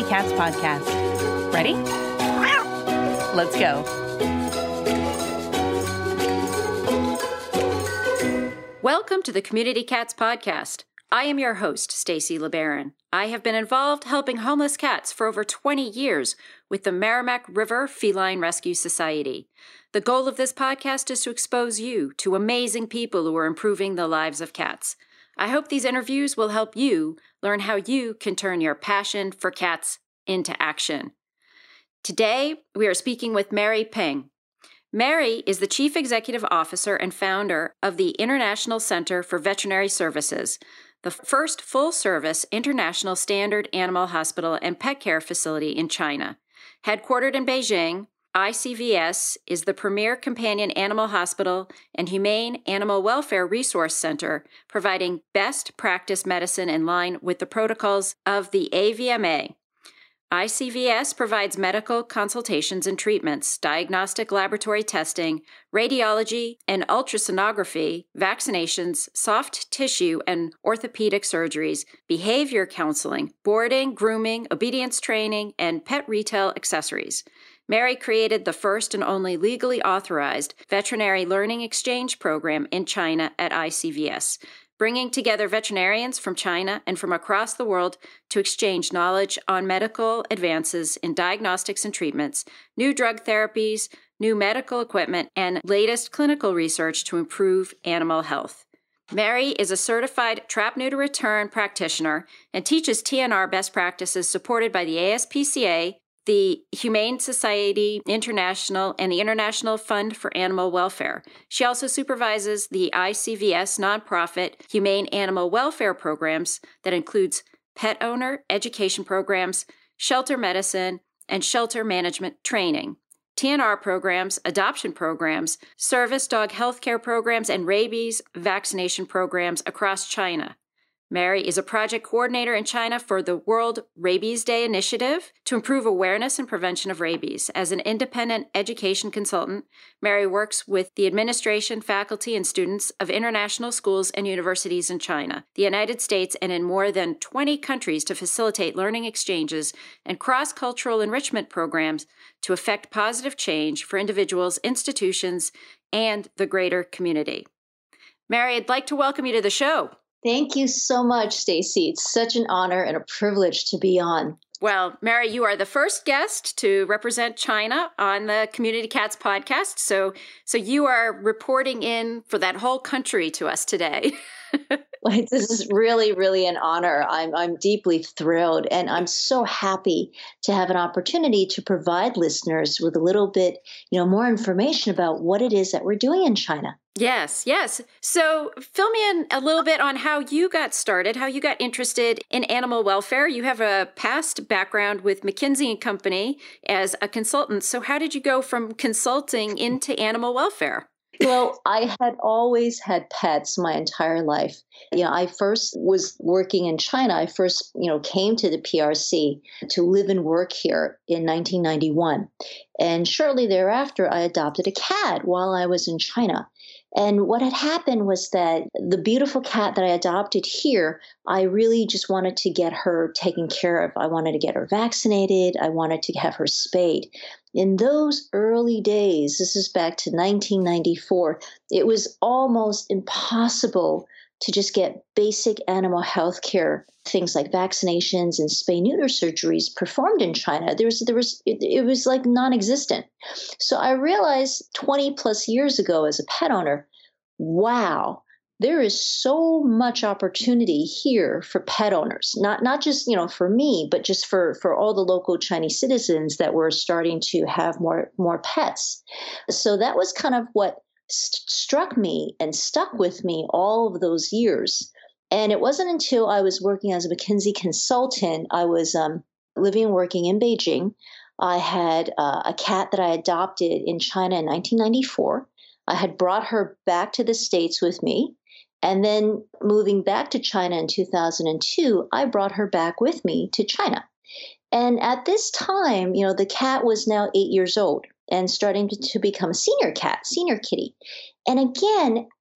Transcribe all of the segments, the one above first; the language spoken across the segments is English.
Cats podcast. Ready? Let's go. Welcome to the Community Cats podcast. I am your host, Stacy LeBaron. I have been involved helping homeless cats for over 20 years with the Merrimack River Feline Rescue Society. The goal of this podcast is to expose you to amazing people who are improving the lives of cats. I hope these interviews will help you learn how you can turn your passion for cats into action. Today, we are speaking with Mary Peng. Mary is the Chief Executive Officer and founder of the International Center for Veterinary Services, the first full-service international standard animal hospital and pet care facility in China. Headquartered in Beijing, ICVS is the premier companion animal hospital and humane animal welfare resource center, providing best practice medicine in line with the protocols of the AVMA. ICVS provides medical consultations and treatments, diagnostic laboratory testing, radiology and ultrasonography, vaccinations, soft tissue and orthopedic surgeries, behavior counseling, boarding, grooming, obedience training, and pet retail accessories. Mary created the first and only legally authorized veterinary learning exchange program in China at ICVS, bringing together veterinarians from China and from across the world to exchange knowledge on medical advances in diagnostics and treatments, new drug therapies, new medical equipment, and latest clinical research to improve animal health. Mary is a certified trap-neuter-return practitioner and teaches TNR best practices supported by the ASPCA, the Humane Society International, and the International Fund for Animal Welfare. She also supervises the ICVS nonprofit Humane Animal Welfare programs that includes pet owner education programs, shelter medicine, and shelter management training, TNR programs, adoption programs, service dog healthcare programs, and rabies vaccination programs across China. Mary is a project coordinator in China for the World Rabies Day Initiative to improve awareness and prevention of rabies. As an independent education consultant, Mary works with the administration, faculty, and students of international schools and universities in China, the United States, and in more than 20 countries to facilitate learning exchanges and cross-cultural enrichment programs to effect positive change for individuals, institutions, and the greater community. Mary, I'd like to welcome you to the show. Thank you so much, Stacy. It's such an honor and a privilege to be on. Well, Mary, you are the first guest to represent China on the Community Cats podcast. So you are reporting in for that whole country to us today. This is really, really an honor. I'm deeply thrilled, and I'm so happy to have an opportunity to provide listeners with a little bit, more information about what it is that we're doing in China. Yes. So fill me in a little bit on how you got started, how you got interested in animal welfare. You have a past background with McKinsey & Company as a consultant. So how did you go from consulting into animal welfare? Well, I had always had pets my entire life. I first was working in China. I first, came to the PRC to live and work here in 1991. And shortly thereafter, I adopted a cat while I was in China. And what had happened was that the beautiful cat that I adopted here, I really just wanted to get her taken care of. I wanted to get her vaccinated. I wanted to have her spayed. In those early days, this is back to 1994, it was almost impossible to just get basic animal health care, things like vaccinations and spay-neuter surgeries performed in China. It was like non-existent. So I realized 20 plus years ago as a pet owner, wow, there is so much opportunity here for pet owners, not just, for me, but just for all the local Chinese citizens that were starting to have more pets. So that was kind of what struck me and stuck with me all of those years. And it wasn't until I was working as a McKinsey consultant, I was living and working in Beijing. I had a cat that I adopted in China in 1994. I had brought her back to the States with me. And then moving back to China in 2002, I brought her back with me to China. And at this time, the cat was now 8 years old and starting to become a senior cat, senior kitty. And again,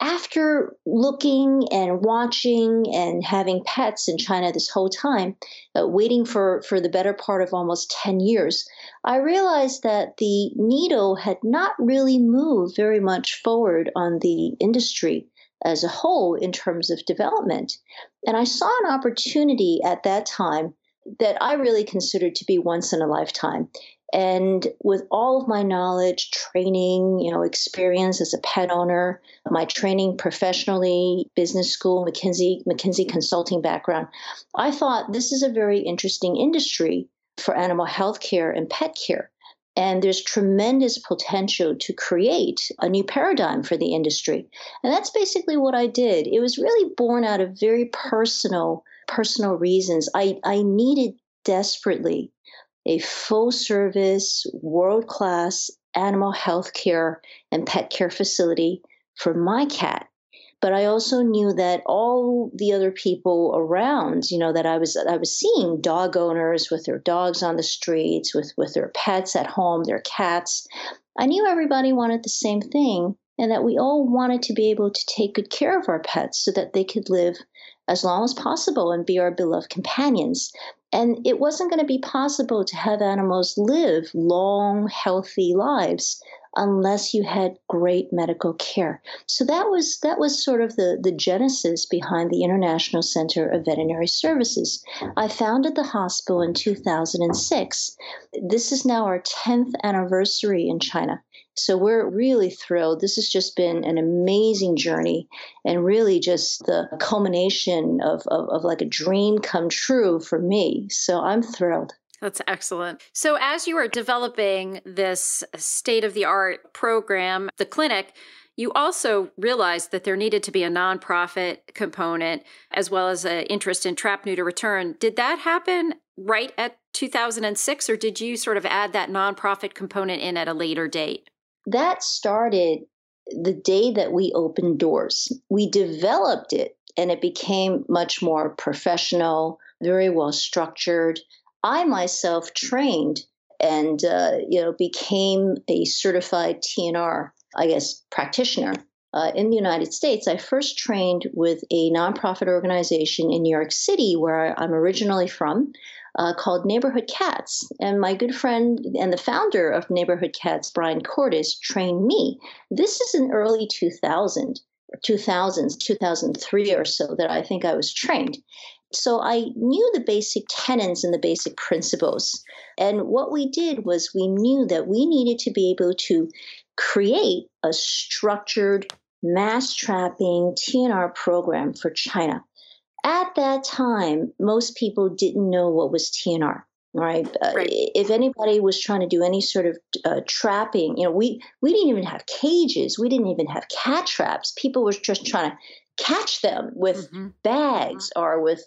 after looking and watching and having pets in China this whole time, waiting for the better part of almost 10 years, I realized that the needle had not really moved very much forward on the industry as a whole in terms of development. And I saw an opportunity at that time that I really considered to be once in a lifetime. And with all of my knowledge, training, experience as a pet owner, my training professionally, business school, McKinsey consulting background, I thought this is a very interesting industry for animal health care and pet care. And there's tremendous potential to create a new paradigm for the industry. And that's basically what I did. It was really born out of very personal reasons. I needed desperately a full service, world class animal health care and pet care facility for my cat. But I also knew that all the other people around, that I was seeing, dog owners with their dogs on the streets, with their pets at home, their cats. I knew everybody wanted the same thing, and that we all wanted to be able to take good care of our pets so that they could live as long as possible and be our beloved companions. And it wasn't going to be possible to have animals live long, healthy lives unless you had great medical care. So that was sort of the genesis behind the International Center of Veterinary Services. I founded the hospital in 2006. This is now our 10th anniversary in China. So we're really thrilled. This has just been an amazing journey and really just the culmination of like a dream come true for me. So I'm thrilled. That's excellent. So as you were developing this state-of-the-art program, the clinic, you also realized that there needed to be a nonprofit component as well as an interest in trap, neuter, return. Did that happen right at 2006, or did you sort of add that nonprofit component in at a later date? That started the day that we opened doors. We developed it and it became much more professional, very well structured. I myself trained and became a certified TNR, practitioner in the United States. I first trained with a nonprofit organization in New York City, where I'm originally from, called Neighborhood Cats. And my good friend and the founder of Neighborhood Cats, Brian Cordes, trained me. This is in early 2000s, 2003 or so that I think I was trained. So I knew the basic tenets and the basic principles. And what we did was we knew that we needed to be able to create a structured mass trapping TNR program for China. At that time, most people didn't know what was TNR. Right. If anybody was trying to do any sort of trapping, we didn't even have cages. We didn't even have cat traps. People were just trying to catch them with bags or with,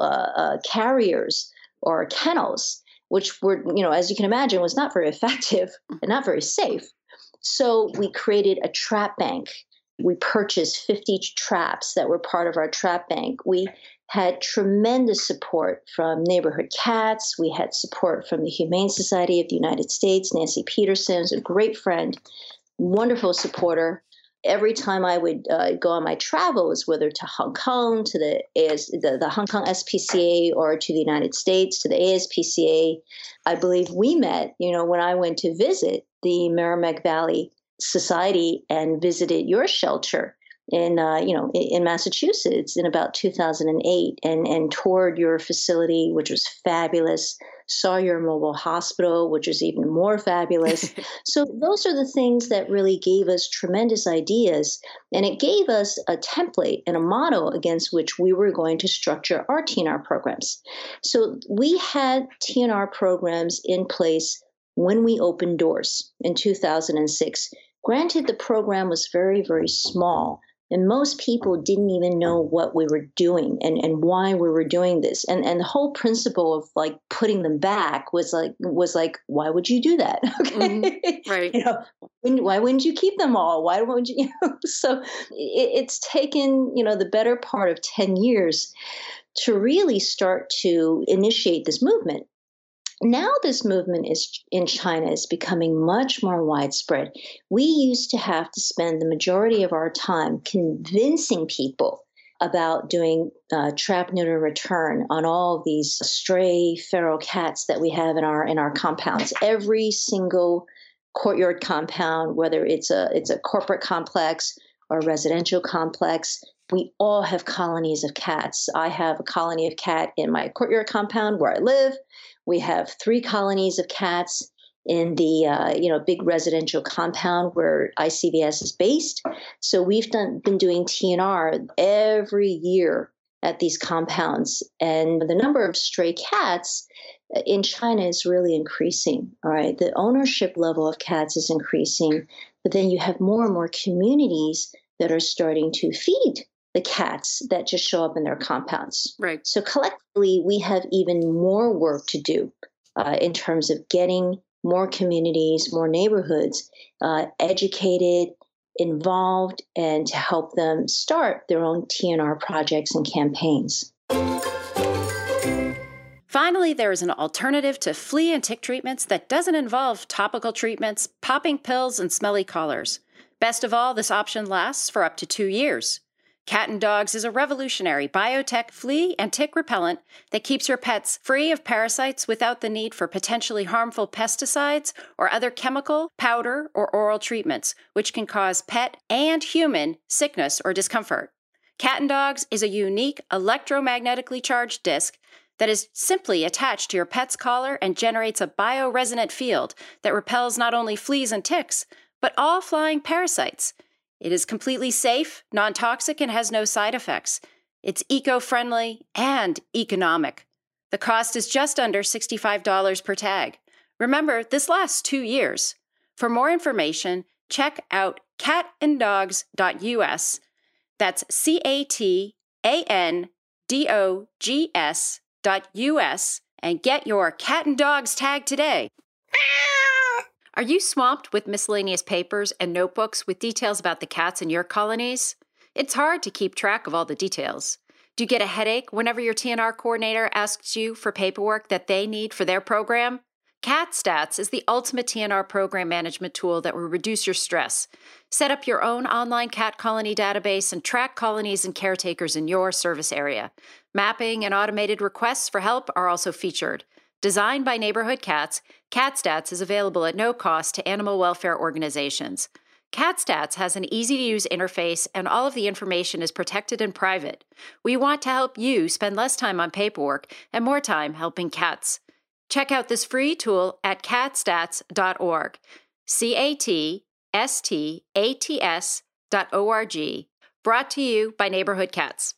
carriers or kennels, which were, as you can imagine, was not very effective and not very safe. So we created a trap bank. We purchased 50 traps that were part of our trap bank. We had tremendous support from Neighborhood Cats. We had support from the Humane Society of the United States. Nancy Peterson is a great friend, wonderful supporter. Every time I would go on my travels, whether to Hong Kong, to the Hong Kong SPCA, or to the United States, to the ASPCA, I believe we met, when I went to visit the Merrimack Valley Society and visited your shelter in Massachusetts in about 2008 and toured your facility, which was fabulous, saw your mobile hospital, which was even more fabulous. So those are the things that really gave us tremendous ideas. And it gave us a template and a model against which we were going to structure our TNR programs. So we had TNR programs in place when we opened doors in 2006. Granted, the program was very, very small, and most people didn't even know what we were doing and why we were doing this. And the whole principle of like putting them back was like, why would you do that? Okay, right. Why wouldn't you keep them all? Why wouldn't you? So it's taken the better part of 10 years to really start to initiate this movement. Now this movement is in China is becoming much more widespread. We used to have to spend the majority of our time convincing people about doing trap, neuter, return on all of these stray feral cats that we have in our compounds. Every single courtyard compound, whether it's a corporate complex or a residential complex, we all have colonies of cats. I have a colony of cat in my courtyard compound where I live. We have 3 colonies of cats in the big residential compound where ICVS is based. So we've been doing TNR every year at these compounds, and the number of stray cats in China is really increasing. All right, the ownership level of cats is increasing, but then you have more and more communities that are starting to feed the cats that just show up in their compounds. Right. So collectively, we have even more work to do in terms of getting more communities, more neighborhoods educated, involved, and to help them start their own TNR projects and campaigns. Finally, there is an alternative to flea and tick treatments that doesn't involve topical treatments, popping pills, and smelly collars. Best of all, this option lasts for up to 2 years. Cat and Dogs is a revolutionary biotech flea and tick repellent that keeps your pets free of parasites without the need for potentially harmful pesticides or other chemical, powder, or oral treatments, which can cause pet and human sickness or discomfort. Cat and Dogs is a unique electromagnetically charged disc that is simply attached to your pet's collar and generates a bioresonant field that repels not only fleas and ticks, but all flying parasites. It is completely safe, non-toxic, and has no side effects. It's eco-friendly and economic. The cost is just under $65 per tag. Remember, this lasts 2 years. For more information, check out catanddogs.us. That's CATANDOGS.US and get your Cat and Dogs tag today. Are you swamped with miscellaneous papers and notebooks with details about the cats in your colonies? It's hard to keep track of all the details. Do you get a headache whenever your TNR coordinator asks you for paperwork that they need for their program? CatStats is the ultimate TNR program management tool that will reduce your stress. Set up your own online cat colony database and track colonies and caretakers in your service area. Mapping and automated requests for help are also featured. Designed by Neighborhood Cats, CatStats is available at no cost to animal welfare organizations. CatStats has an easy-to-use interface, and all of the information is protected and private. We want to help you spend less time on paperwork and more time helping cats. Check out this free tool at catstats.org, CATSTATS.org, brought to you by Neighborhood Cats.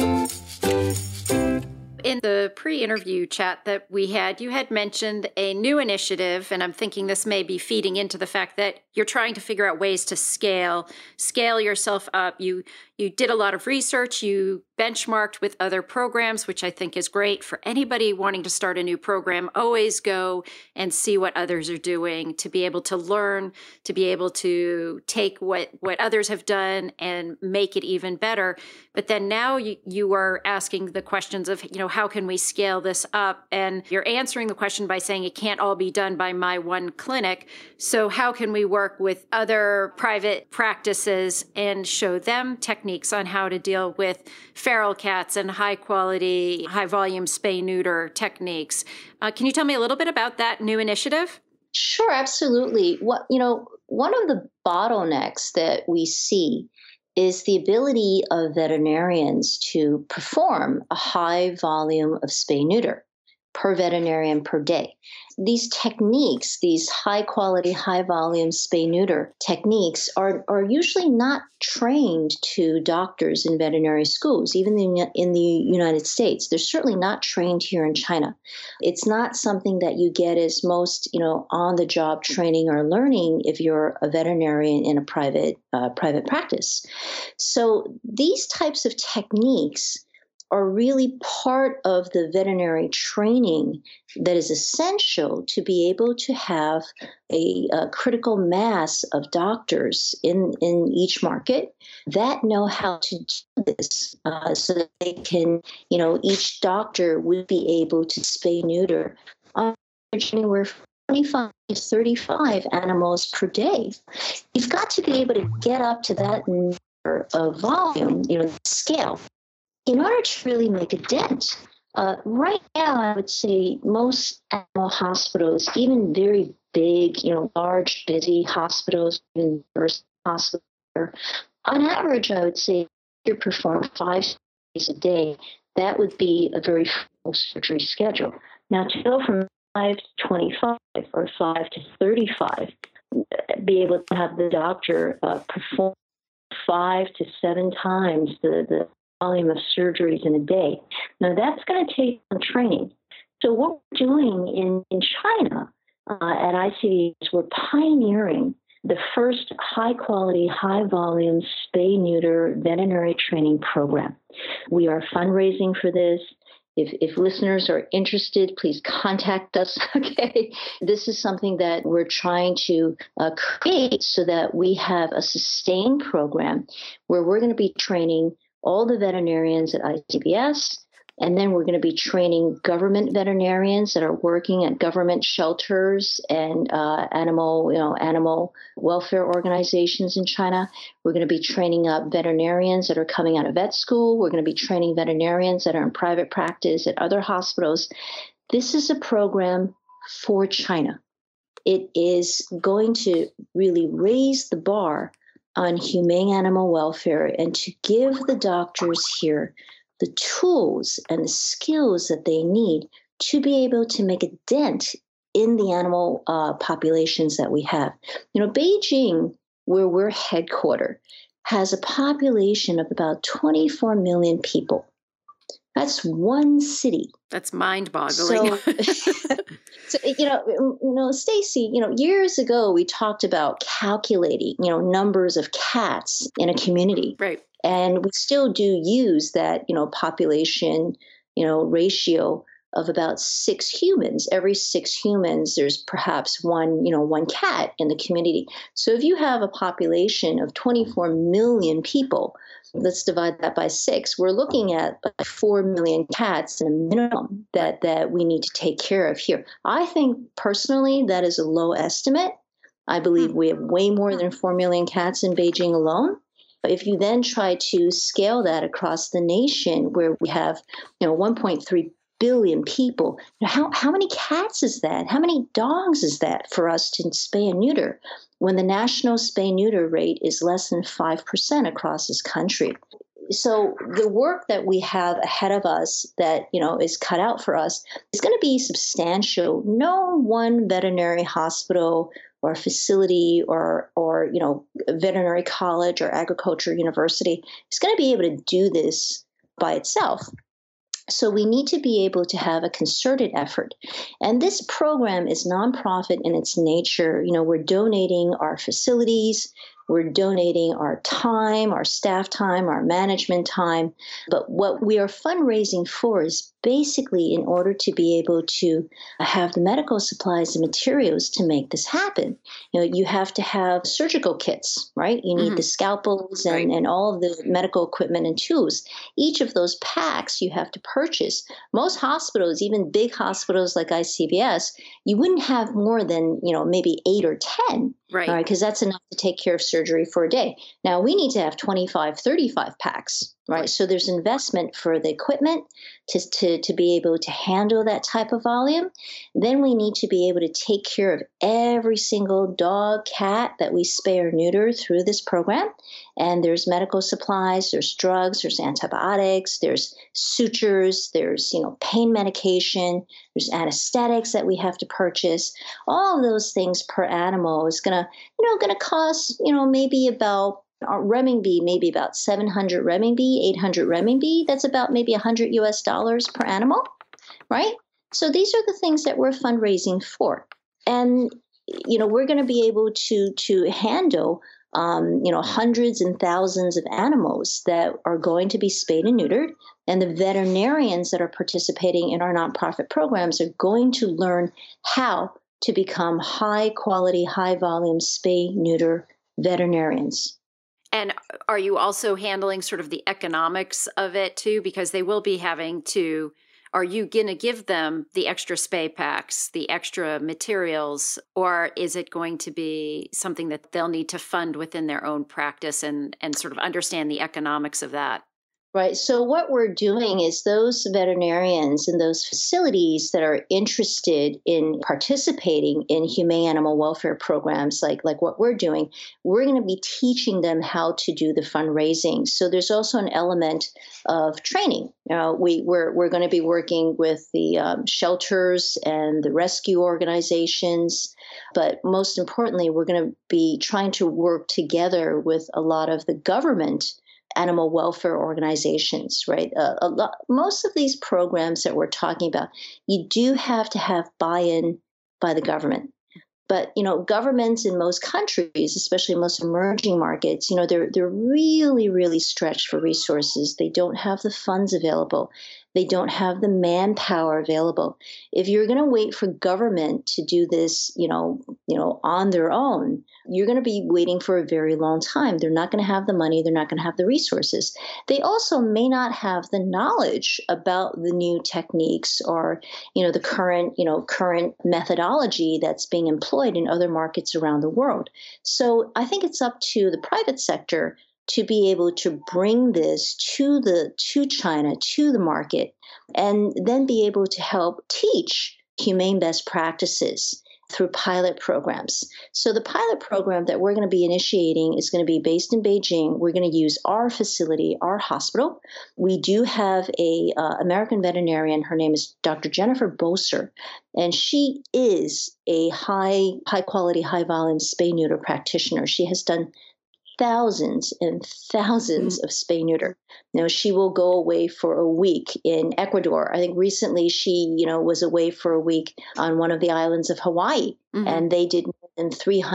In the pre-interview chat that we had, you had mentioned a new initiative, and I'm thinking this may be feeding into the fact that you're trying to figure out ways to scale yourself up. You did a lot of research, you benchmarked with other programs, which I think is great for anybody wanting to start a new program. Always go and see what others are doing to be able to learn, to be able to take what others have done and make it even better. But then now you are asking the questions of, how can we scale this up? And you're answering the question by saying it can't all be done by my one clinic. So how can we work with other private practices and show them techniques on how to deal with feral cats and high quality, high volume spay-neuter techniques? Can you tell me a little bit about that new initiative? Sure, absolutely. One of the bottlenecks that we see is the ability of veterinarians to perform a high volume of spay-neuter per veterinarian per day. These techniques, these high quality, high volume spay-neuter techniques are usually not trained to doctors in veterinary schools, even in the United States. They're certainly not trained here in China. It's not something that you get as most, on-the-job training or learning if you're a veterinarian in a private practice. So these types of techniques are really part of the veterinary training that is essential to be able to have a critical mass of doctors in each market that know how to do this so that they can, each doctor would be able to spay neuter on anywhere from 25 to 35 animals per day. You've got to be able to get up to that number of volume, scale, in order to really make a dent. Right now, I would say most animal hospitals, even very big, large, busy hospitals, even hospitals, on average, I would say you perform 5 surgeries a day. That would be a very full surgery schedule. Now, to go from 5 to 25 or 5 to 35, be able to have the doctor perform 5 to 7 times the volume of surgeries in a day. Now, that's going to take some training. So what we're doing in China at ICVS, we're pioneering the first high-quality, high-volume spay-neuter veterinary training program. We are fundraising for this. If listeners are interested, please contact us, okay? This is something that we're trying to create so that we have a sustained program where we're going to be training all the veterinarians at ICVS, and then we're going to be training government veterinarians that are working at government shelters and animal welfare organizations in China. We're going to be training up veterinarians that are coming out of vet school. We're going to be training veterinarians that are in private practice at other hospitals. This is a program for China. It is going to really raise the bar on humane animal welfare and to give the doctors here the tools and the skills that they need to be able to make a dent in the animal populations that we have. Beijing, where we're headquartered, has a population of about 24 million people. That's one city. That's mind-boggling. So Stacy, years ago we talked about calculating, numbers of cats in a community. Right. And we still do use that, population, ratio of about 6 humans. Every 6 humans, there's perhaps one cat in the community. So if you have a population of 24 million people, let's divide that by 6. We're looking at 4 million cats in a minimum that we need to take care of here. I think personally that is a low estimate. I believe we have way more than 4 million cats in Beijing alone. If you then try to scale that across the nation where we have 1.3 billion people, how many cats is that? How many dogs is that for us to spay and neuter when the national spay-neuter rate is less than 5% across this country? So the work that we have ahead of us that, is cut out for us is going to be substantial. No one veterinary hospital or facility or veterinary college or agriculture university is going to be able to do this by itself. So we need to be able to have a concerted effort. And this program is nonprofit in its nature. We're donating our facilities, we're donating our time, our staff time, our management time. But what we are fundraising for is basically in order to be able to have the medical supplies and materials to make this happen. You have to have surgical kits, right? You need the scalpels and all of the medical equipment and tools. Each of those packs you have to purchase. Most hospitals, even big hospitals like ICVS, you wouldn't have more than, maybe 8 or 10. Right. Because that's enough to take care of surgery for a day. Now we need to have 25, 35 packs, right? So there's investment for the equipment to be able to handle that type of volume. Then we need to be able to take care of every single dog, cat that we spay or neuter through this program. And there's medical supplies, there's drugs, there's antibiotics, there's sutures, there's, pain medication, there's anesthetics that we have to purchase. All of those things per animal is gonna cost, maybe about renminbi, maybe about 700 renminbi, 800 renminbi. That's about maybe $100 per animal, right? So these are the things that we're fundraising for. And, we're going to be able to handle, hundreds and thousands of animals that are going to be spayed and neutered. And the veterinarians that are participating in our nonprofit programs are going to learn how to become high quality, high volume spay, neuter veterinarians. And are you also handling sort of the economics of it too? Because they will be having to, Are you going to give them the extra spay packs, the extra materials, or is it going to be something that they'll need to fund within their own practice and sort of understand the economics of that? Right. So what we're doing is those veterinarians and those facilities that are interested in participating in humane animal welfare programs like what we're doing, we're going to be teaching them how to do the fundraising. So there's also an element of training. We're going to be working with the shelters and the rescue organizations, but most importantly, we're going to be trying to work together with a lot of the government animal welfare organizations, right? Most of these programs that we're talking about, you do have to have buy-in by the government. But, governments in most countries, especially most emerging markets, they're really, really stretched for resources. They don't have the funds available. They don't have the manpower available. If you're going to wait for government to do this, on their own, you're going to be waiting for a very long time. They're not going to have the money. They're not going to have the resources. They also may not have the knowledge about the new techniques or, the current methodology that's being employed in other markets around the world. So I think it's up to the private sector to be able to bring this to China, to the market, and then be able to help teach humane best practices through pilot programs. So the pilot program that we're going to be initiating is going to be based in Beijing. We're going to use our facility, our hospital. We do have a American veterinarian. Her name is Dr. Jennifer Boser, and she is a high quality, high volume spay-neuter practitioner. She has done thousands and thousands of spay-neuter. She will go away for a week in Ecuador. I think recently she, was away for a week on one of the islands of Hawaii, and they did more than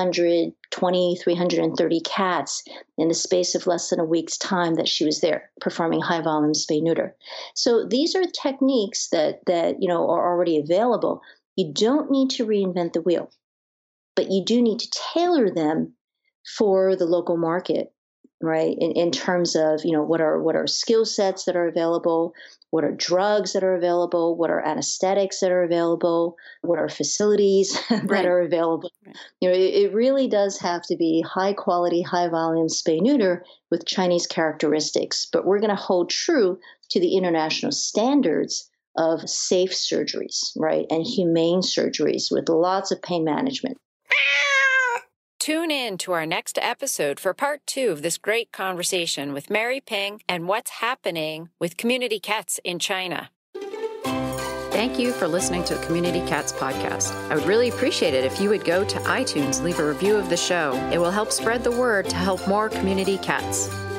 330 cats in the space of less than a week's time that she was there performing high volume spay-neuter. So these are techniques that are already available. You don't need to reinvent the wheel, but you do need to tailor them for the local market, right? In terms of, what are skill sets that are available, what are drugs that are available, what are anesthetics that are available, what are facilities that are available. Right. It really does have to be high quality, high volume spay-neuter with Chinese characteristics, but we're going to hold true to the international standards of safe surgeries, right? And humane surgeries with lots of pain management. Tune in to our next episode for part 2 of this great conversation with Mary Ping and what's happening with community cats in China. Thank you for listening to the Community Cats podcast. I would really appreciate it if you would go to iTunes, leave a review of the show. It will help spread the word to help more community cats.